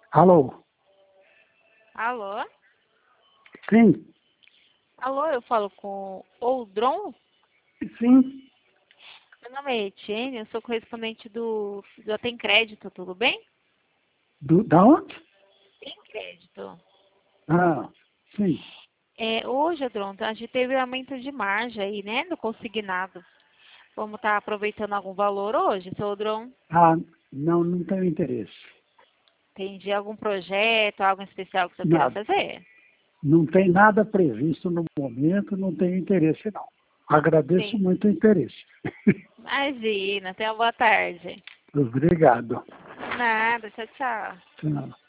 Alô? Alô? Sim, Alô, eu falo com o Dron? sim. Meu nome é Etienne, eu sou correspondente do Tem Crédito, tudo bem? Da onde? Tem Crédito. Ah, sim. Hoje, Dron, a gente teve aumento de margem aí, né, no consignado. Vamos estar aproveitando algum valor hoje, seu Dron? Ah, não tenho interesse. Tem algum projeto, algo especial que você queira Nada. fazer? Não tem nada previsto no momento, não tenho interesse, não. Agradeço Sim. muito o interesse. Imagina, tenha uma boa tarde. Obrigado. Nada, tchau, tchau. Tchau.